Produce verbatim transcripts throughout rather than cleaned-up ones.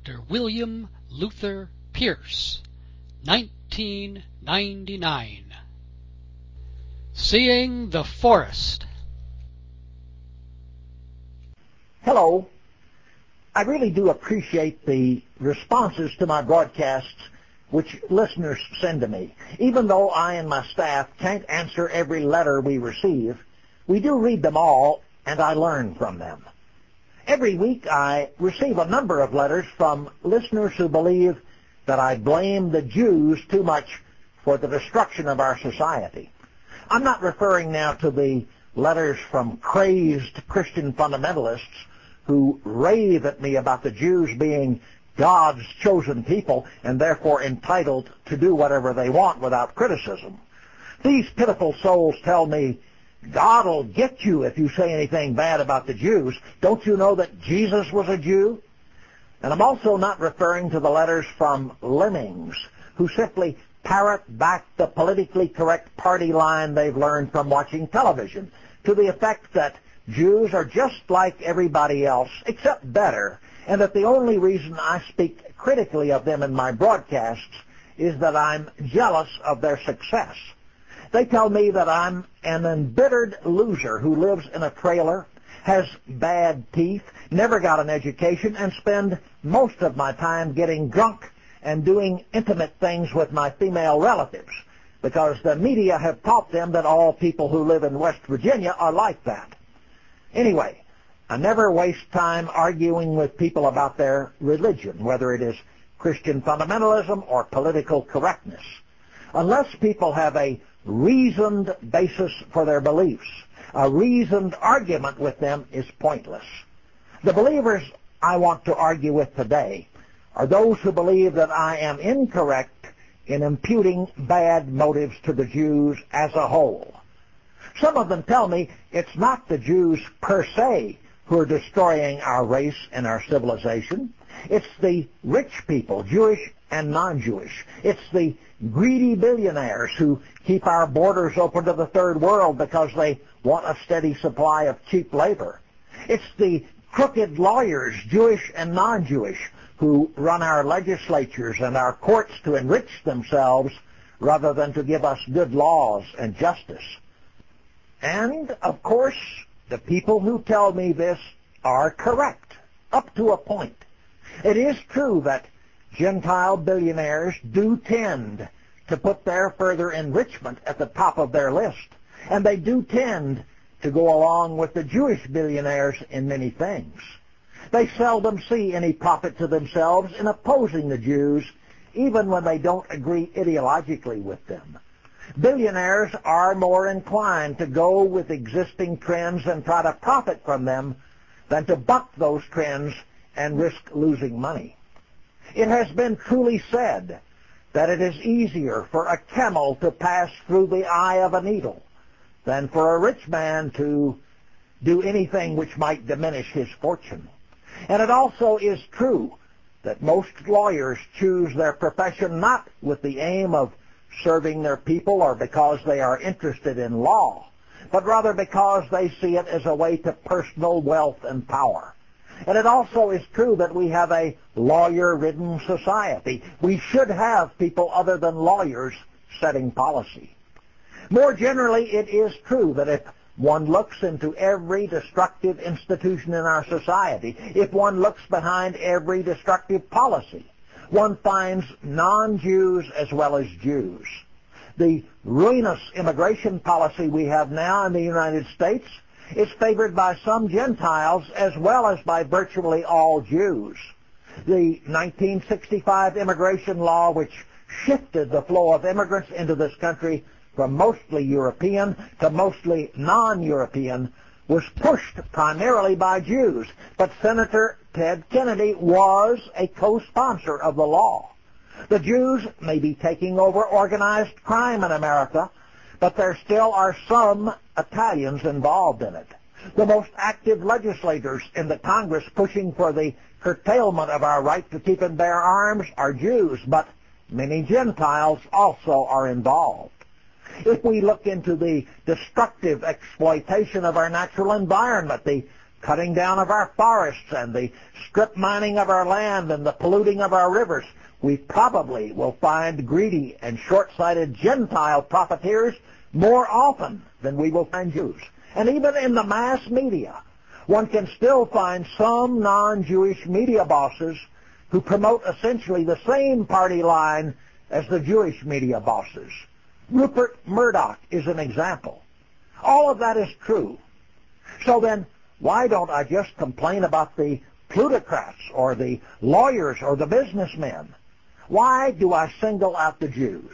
Doctor William Luther Pierce, nineteen ninety-nine. Seeing the Forest. Hello. I really do appreciate the responses to my broadcasts which listeners send to me. Even though I and my staff can't answer every letter we receive, we do read them all, and I learn from them. Every week I receive a number of letters from listeners who believe that I blame the Jews too much for the destruction of our society. I'm not referring now to the letters from crazed Christian fundamentalists who rave at me about the Jews being God's chosen people and therefore entitled to do whatever they want without criticism. These pitiful souls tell me, God'll get you if you say anything bad about the Jews. Don't you know that Jesus was a Jew? And I'm also not referring to the letters from lemmings who simply parrot back the politically correct party line they've learned from watching television to the effect that Jews are just like everybody else, except better, and that the only reason I speak critically of them in my broadcasts is that I'm jealous of their success. They tell me that I'm an embittered loser who lives in a trailer, has bad teeth, never got an education, and spend most of my time getting drunk and doing intimate things with my female relatives, because the media have taught them that all people who live in West Virginia are like that. Anyway, I never waste time arguing with people about their religion, whether it is Christian fundamentalism or political correctness. Unless people have a reasoned basis for their beliefs, a reasoned argument with them is pointless. The believers I want to argue with today are those who believe that I am incorrect in imputing bad motives to the Jews as a whole. Some of them tell me it's not the Jews per se who are destroying our race and our civilization. It's the rich people, Jewish and non-Jewish. It's the greedy billionaires who keep our borders open to the third world because they want a steady supply of cheap labor. It's the crooked lawyers, Jewish and non-Jewish, who run our legislatures and our courts to enrich themselves rather than to give us good laws and justice. And, of course, the people who tell me this are correct, up to a point. It is true that Gentile billionaires do tend to put their further enrichment at the top of their list, and they do tend to go along with the Jewish billionaires in many things. They seldom see any profit to themselves in opposing the Jews, even when they don't agree ideologically with them. Billionaires are more inclined to go with existing trends and try to profit from them than to buck those trends and risk losing money. It has been truly said that it is easier for a camel to pass through the eye of a needle than for a rich man to do anything which might diminish his fortune. And it also is true that most lawyers choose their profession not with the aim of serving their people or because they are interested in law, but rather because they see it as a way to personal wealth and power. And it also is true that we have a lawyer-ridden society. We should have people other than lawyers setting policy. More generally, it is true that if one looks into every destructive institution in our society, if one looks behind every destructive policy, one finds non-Jews as well as Jews. The ruinous immigration policy we have now in the United States is favored by some Gentiles as well as by virtually all Jews. The nineteen sixty-five immigration law, which shifted the flow of immigrants into this country from mostly European to mostly non-European, was pushed primarily by Jews, but Senator Ted Kennedy was a co-sponsor of the law. The Jews may be taking over organized crime in America, but there still are some Italians involved in it. The most active legislators in the Congress pushing for the curtailment of our right to keep and bear arms are Jews, but many Gentiles also are involved. If we look into the destructive exploitation of our natural environment, the cutting down of our forests and the strip mining of our land and the polluting of our rivers, we probably will find greedy and short-sighted Gentile profiteers more often than we will find Jews. And even in the mass media, one can still find some non-Jewish media bosses who promote essentially the same party line as the Jewish media bosses. Rupert Murdoch is an example. All of that is true. So then, why don't I just complain about the plutocrats or the lawyers or the businessmen? Why do I single out the Jews?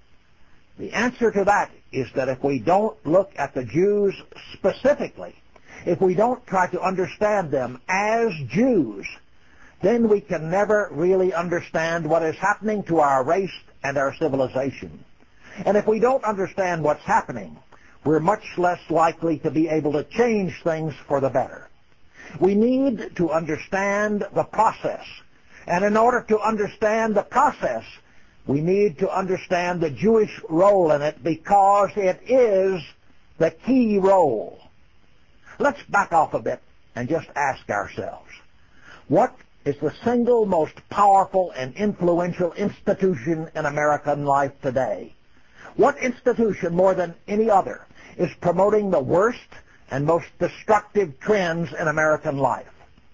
The answer to that is that if we don't look at the Jews specifically, if we don't try to understand them as Jews, then we can never really understand what is happening to our race and our civilization. And if we don't understand what's happening, we're much less likely to be able to change things for the better. We need to understand the process. And in order to understand the process, we need to understand the Jewish role in it because it is the key role. Let's back off a bit and just ask ourselves, what is the single most powerful and influential institution in American life today? What institution, more than any other, is promoting the worst and most destructive trends in American life?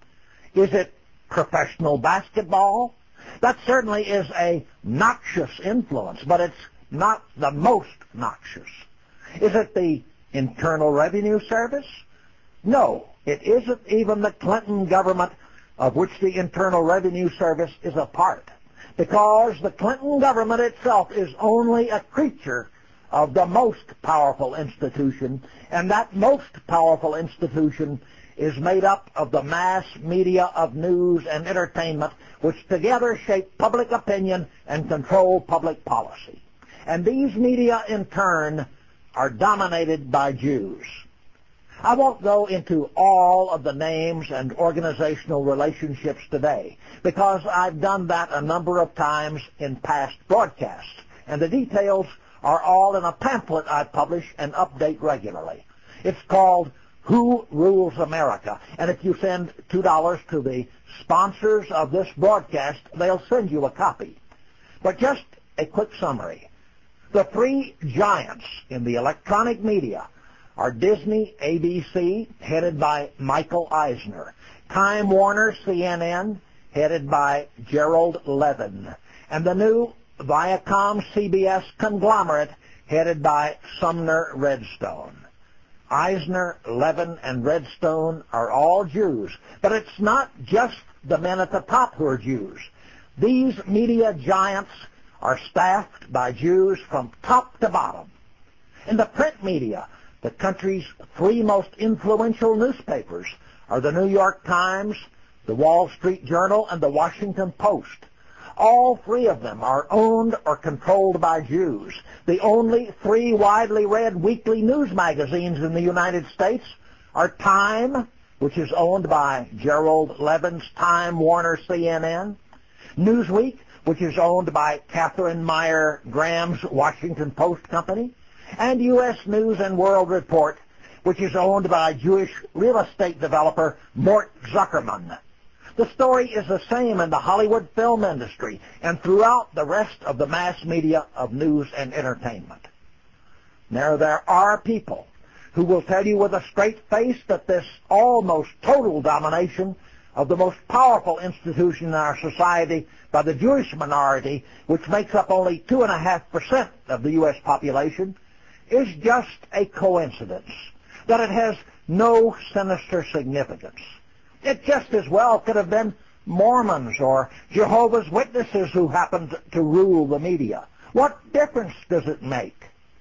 Is it professional basketball? That certainly is a noxious influence, but it's not the most noxious. Is it the Internal Revenue Service? No, it isn't even the Clinton government, of which the Internal Revenue Service is a part, because the Clinton government itself is only a creature of the most powerful institution, and that most powerful institution is made up of the mass media of news and entertainment, which together shape public opinion and control public policy. And these media, in turn, are dominated by Jews. I won't go into all of the names and organizational relationships today, because I've done that a number of times in past broadcasts, and the details are all in a pamphlet I publish and update regularly. It's called Who Rules America? And if you send two dollars to the sponsors of this broadcast, they'll send you a copy. But just a quick summary. The three giants in the electronic media are Disney, A B C, headed by Michael Eisner, Time Warner, C N N, headed by Gerald Levin, and the new Viacom C B S conglomerate, headed by Sumner Redstone. Eisner, Levin, and Redstone are all Jews, but it's not just the men at the top who are Jews. These media giants are staffed by Jews from top to bottom. In the print media, the country's three most influential newspapers are the New York Times, the Wall Street Journal, and the Washington Post. All three of them are owned or controlled by Jews. The only three widely read weekly news magazines in the United States are Time, which is owned by Gerald Levin's Time Warner C N N, Newsweek, which is owned by Catherine Meyer Graham's Washington Post Company, and U S News and World Report, which is owned by Jewish real estate developer Mort Zuckerman. The story is the same in the Hollywood film industry and throughout the rest of the mass media of news and entertainment. Now, there are people who will tell you with a straight face that this almost total domination of the most powerful institution in our society by the Jewish minority, which makes up only two point five percent of the U S population, is just a coincidence, that it has no sinister significance. It just as well could have been Mormons or Jehovah's Witnesses who happened to rule the media. What difference does it make?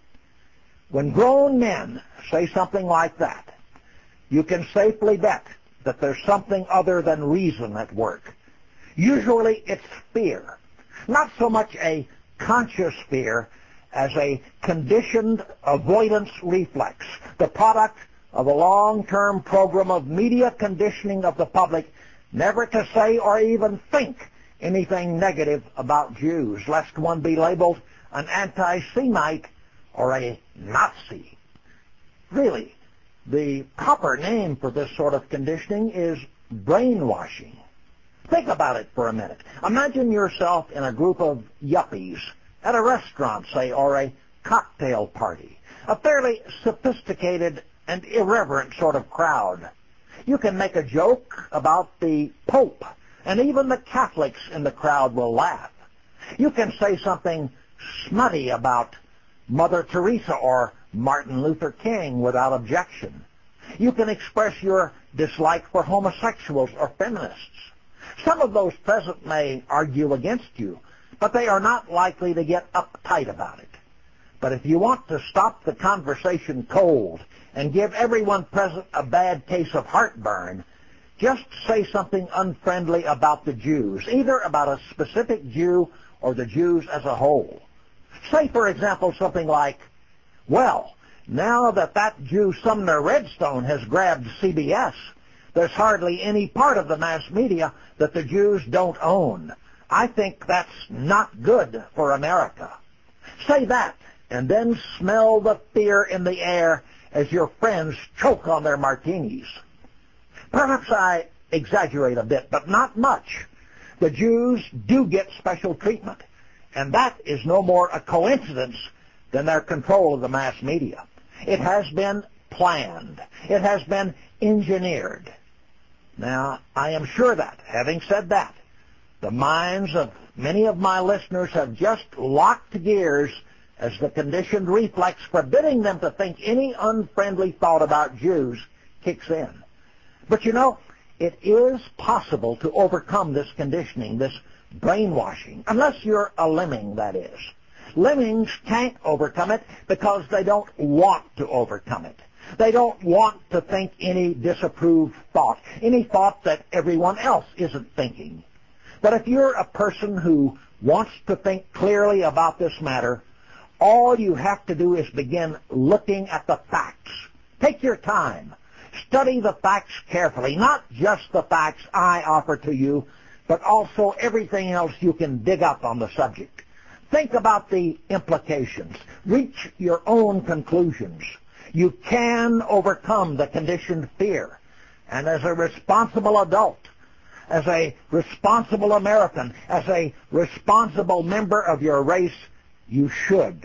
When grown men say something like that, you can safely bet that there's something other than reason at work. Usually it's fear, not so much a conscious fear as a conditioned avoidance reflex, the product of a long-term program of media conditioning of the public never to say or even think anything negative about Jews, lest one be labeled an anti-Semite or a Nazi. Really, The proper name for this sort of conditioning is brainwashing. Think about it for a minute. Imagine yourself in a group of yuppies at a restaurant, say, or a cocktail party, a fairly sophisticated and irreverent sort of crowd. You can make a joke about the Pope, and even the Catholics in the crowd will laugh. You can say something smutty about Mother Teresa or Martin Luther King without objection. You can express your dislike for homosexuals or feminists. Some of those present may argue against you, but they are not likely to get uptight about it. But if you want to stop the conversation cold and give everyone present a bad case of heartburn, just say something unfriendly about the Jews, either about a specific Jew or the Jews as a whole. Say, for example, something like, well, now that that Jew Sumner Redstone has grabbed C B S, there's hardly any part of the mass media that the Jews don't own. I think that's not good for America. Say that, and then smell the fear in the air as your friends choke on their martinis. Perhaps I exaggerate a bit, but not much. The Jews do get special treatment, and that is no more a coincidence than their control of the mass media. It has been planned. It has been engineered. Now, I am sure that, having said that, the minds of many of my listeners have just locked gears as the conditioned reflex forbidding them to think any unfriendly thought about Jews kicks in. But you know, it is possible to overcome this conditioning, this brainwashing, unless you're a lemming, that is. Lemmings can't overcome it because they don't want to overcome it. They don't want to think any disapproved thought, any thought that everyone else isn't thinking. But if you're a person who wants to think clearly about this matter, all you have to do is begin looking at the facts. Take your time. Study the facts carefully, not just the facts I offer to you, but also everything else you can dig up on the subject. Think about the implications. Reach your own conclusions. You can overcome the conditioned fear. And as a responsible adult, as a responsible American, as a responsible member of your race, you should.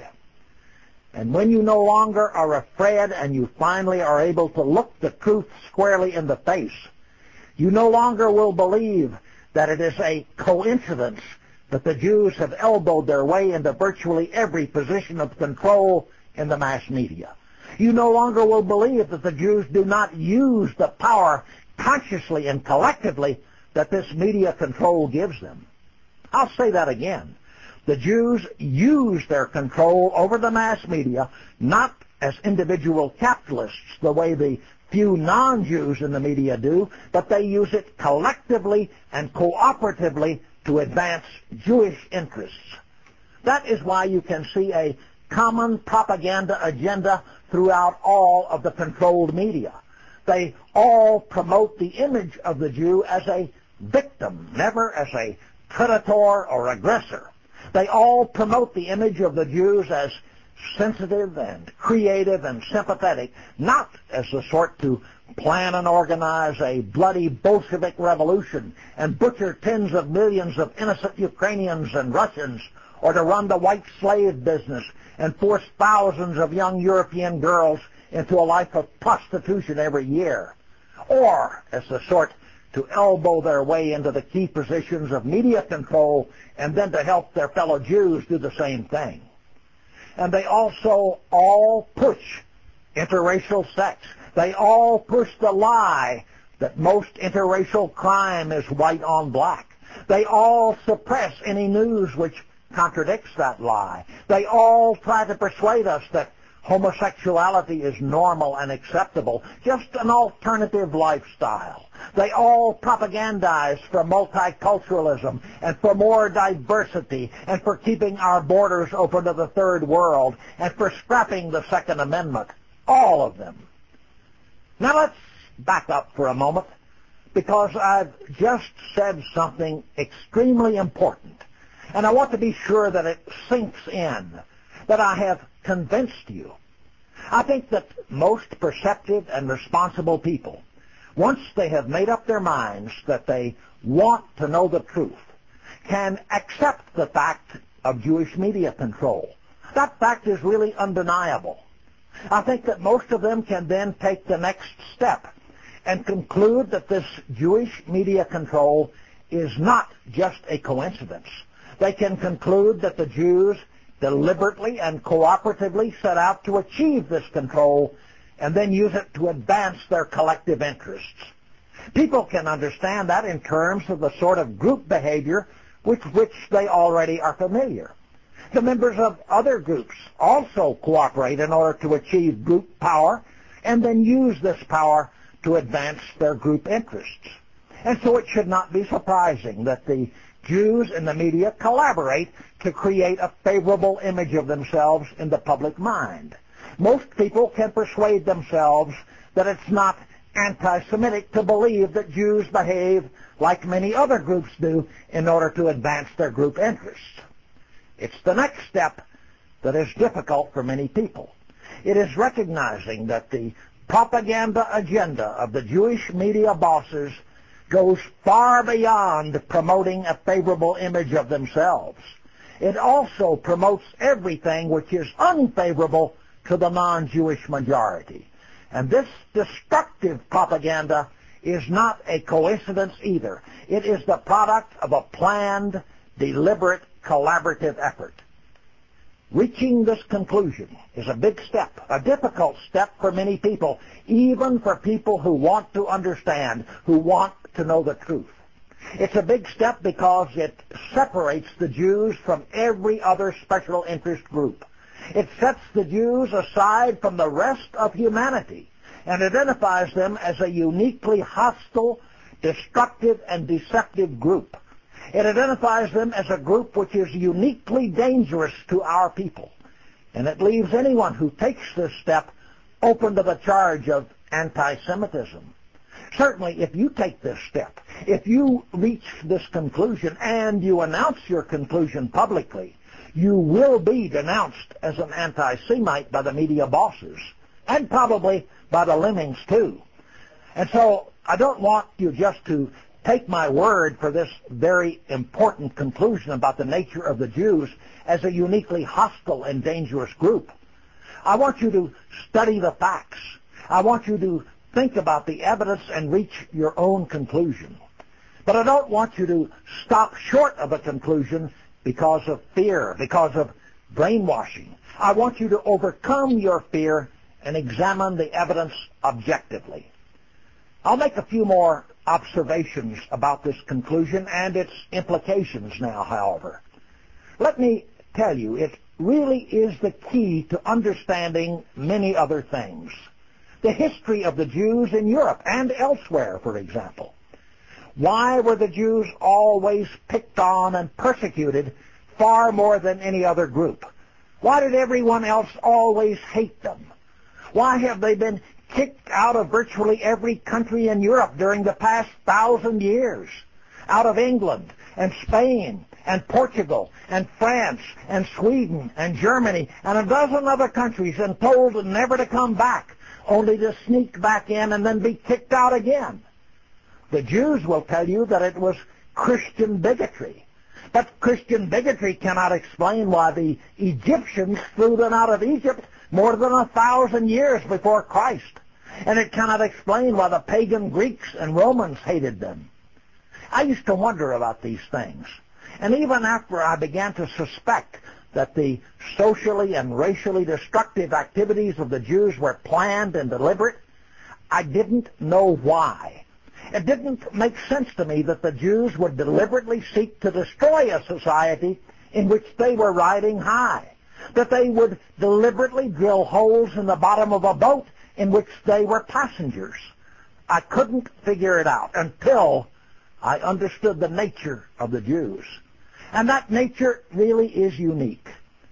And when you no longer are afraid and you finally are able to look the truth squarely in the face, you no longer will believe that it is a coincidence that the Jews have elbowed their way into virtually every position of control in the mass media. You no longer will believe that the Jews do not use the power consciously and collectively that this media control gives them. I'll say that again. The Jews use their control over the mass media not as individual capitalists the way the few non-Jews in the media do, but they use it collectively and cooperatively to advance Jewish interests. That is why you can see a common propaganda agenda throughout all of the controlled media. They all promote the image of the Jew as a victim, never as a predator or aggressor. They all promote the image of the Jews as sensitive and creative and sympathetic, not as the sort to plan and organize a bloody Bolshevik revolution and butcher tens of millions of innocent Ukrainians and Russians, or to run the white slave business and force thousands of young European girls into a life of prostitution every year, or as the sort to elbow their way into the key positions of media control and then to help their fellow Jews do the same thing. And they also all push interracial sex. They all push the lie that most interracial crime is white on black. They all suppress any news which contradicts that lie. They all try to persuade us that homosexuality is normal and acceptable, just an alternative lifestyle. They all propagandize for multiculturalism and for more diversity and for keeping our borders open to the third world and for scrapping the Second Amendment. All of them. Now let's back up for a moment, because I've just said something extremely important, and I want to be sure that it sinks in, that I have convinced you. I think that most perceptive and responsible people, once they have made up their minds that they want to know the truth, can accept the fact of Jewish media control. That fact is really undeniable. I think that most of them can then take the next step and conclude that this Jewish media control is not just a coincidence. They can conclude that the Jews deliberately and cooperatively set out to achieve this control and then use it to advance their collective interests. People can understand that in terms of the sort of group behavior with which they already are familiar. The members of other groups also cooperate in order to achieve group power and then use this power to advance their group interests. And so it should not be surprising that the Jews in the media collaborate to create a favorable image of themselves in the public mind. Most people can persuade themselves that it's not anti-Semitic to believe that Jews behave like many other groups do in order to advance their group interests. It's the next step that is difficult for many people. It is recognizing that the propaganda agenda of the Jewish media bosses goes far beyond promoting a favorable image of themselves. It also promotes everything which is unfavorable to the non-Jewish majority. And this destructive propaganda is not a coincidence either. It is the product of a planned, deliberate, collaborative effort. Reaching this conclusion is a big step, a difficult step for many people, even for people who want to understand, who want to know the truth. It's a big step because it separates the Jews from every other special interest group. It sets the Jews aside from the rest of humanity and identifies them as a uniquely hostile, destructive, and deceptive group. It identifies them as a group which is uniquely dangerous to our people. And it leaves anyone who takes this step open to the charge of anti-Semitism. Certainly, if you take this step, if you reach this conclusion and you announce your conclusion publicly, you will be denounced as an anti-Semite by the media bosses, and probably by the lemmings too. And so I don't want you just to take my word for this very important conclusion about the nature of the Jews as a uniquely hostile and dangerous group. I want you to study the facts. I want you to think about the evidence and reach your own conclusion. But I don't want you to stop short of a conclusion because of fear, because of brainwashing. I want you to overcome your fear and examine the evidence objectively. I'll make a few more observations about this conclusion and its implications now, however. Let me tell you, it really is the key to understanding many other things. The history of the Jews in Europe and elsewhere, for example. Why were the Jews always picked on and persecuted far more than any other group? Why did everyone else always hate them? Why have they been kicked out of virtually every country in Europe during the past thousand years? Out of England and Spain and Portugal and France and Sweden and Germany and a dozen other countries, and told never to come back, only to sneak back in and then be kicked out again. The Jews will tell you that it was Christian bigotry. But Christian bigotry cannot explain why the Egyptians threw them out of Egypt more than a thousand years before Christ. And it cannot explain why the pagan Greeks and Romans hated them. I used to wonder about these things. And even after I began to suspect that the socially and racially destructive activities of the Jews were planned and deliberate, I didn't know why. It didn't make sense to me that the Jews would deliberately seek to destroy a society in which they were riding high, that they would deliberately drill holes in the bottom of a boat in which they were passengers. I couldn't figure it out until I understood the nature of the Jews. And that nature really is unique.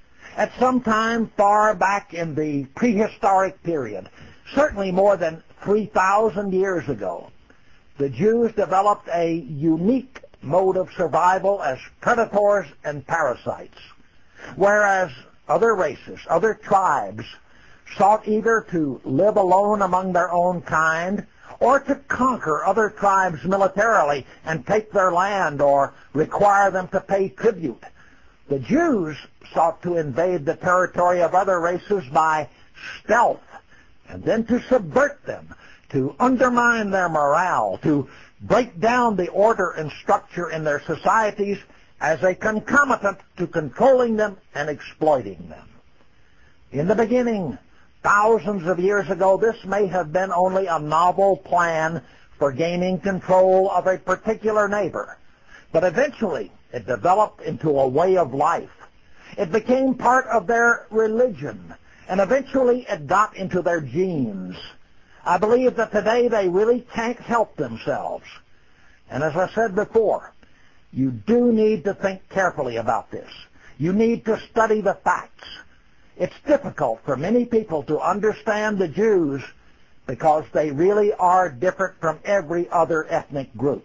At some time far back in the prehistoric period, certainly more than three thousand years ago, the Jews developed a unique mode of survival as predators and parasites, whereas other races, other tribes, sought either to live alone among their own kind or to conquer other tribes militarily and take their land or require them to pay tribute. The Jews sought to invade the territory of other races by stealth and then to subvert them, to undermine their morale, to break down the order and structure in their societies as a concomitant to controlling them and exploiting them. In the beginning, thousands of years ago, this may have been only a novel plan for gaining control of a particular neighbor, but eventually it developed into a way of life. It became part of their religion, and eventually it got into their genes. I believe that today they really can't help themselves. And as I said before, you do need to think carefully about this. You need to study the facts. It's difficult for many people to understand the Jews because they really are different from every other ethnic group.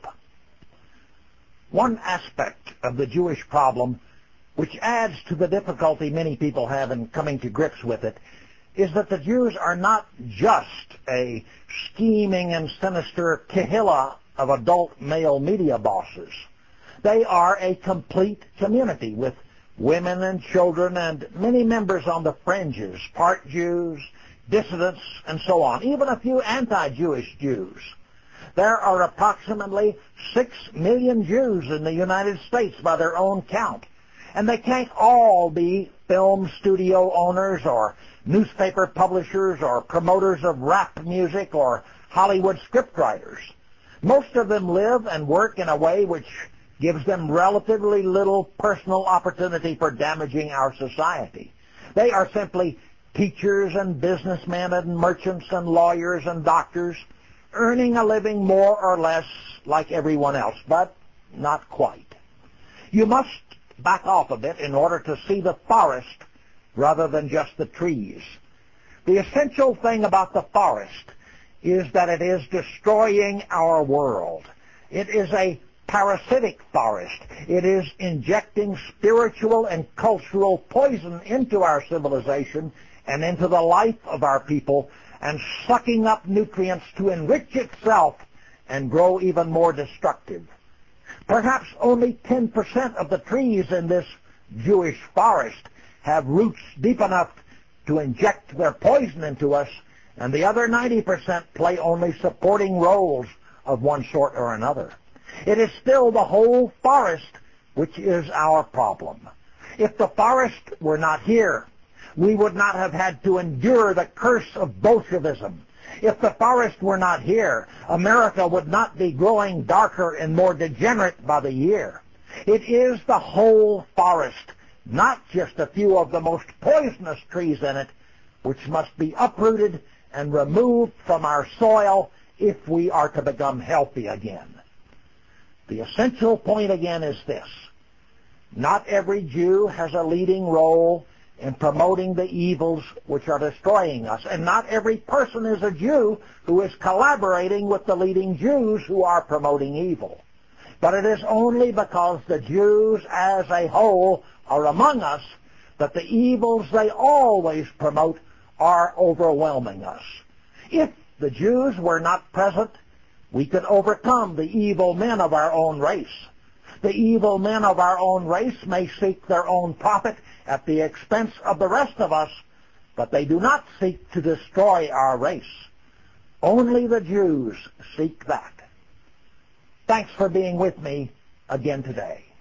One aspect of the Jewish problem, which adds to the difficulty many people have in coming to grips with it, is that the Jews are not just a scheming and sinister kahila of adult male media bosses. They are a complete community with women and children and many members on the fringes, part Jews, dissidents, and so on, even a few anti-Jewish Jews. There are approximately six million Jews in the United States by their own count, and they can't all be film studio owners or newspaper publishers or promoters of rap music or Hollywood scriptwriters. Most of them live and work in a way which gives them relatively little personal opportunity for damaging our society. They are simply teachers and businessmen and merchants and lawyers and doctors, earning a living more or less like everyone else, but not quite. You must back off a bit in order to see the forest rather than just the trees. The essential thing about the forest is that it is destroying our world. It is a parasitic forest. It is injecting spiritual and cultural poison into our civilization and into the life of our people and sucking up nutrients to enrich itself and grow even more destructive. Perhaps only ten percent of the trees in this Jewish forest have roots deep enough to inject their poison into us, and the other ninety percent play only supporting roles of one sort or another. It is still the whole forest which is our problem. If the forest were not here, we would not have had to endure the curse of Bolshevism. If the forest were not here, America would not be growing darker and more degenerate by the year. It is the whole forest, not just a few of the most poisonous trees in it, which must be uprooted and removed from our soil if we are to become healthy again. The essential point again is this. Not every Jew has a leading role in promoting the evils which are destroying us, and not every person is a Jew who is collaborating with the leading Jews who are promoting evil. But it is only because the Jews as a whole are among us that the evils they always promote are overwhelming us. If the Jews were not present, we could overcome the evil men of our own race. The evil men of our own race may seek their own profit at the expense of the rest of us, but they do not seek to destroy our race. Only the Jews seek that. Thanks for being with me again today.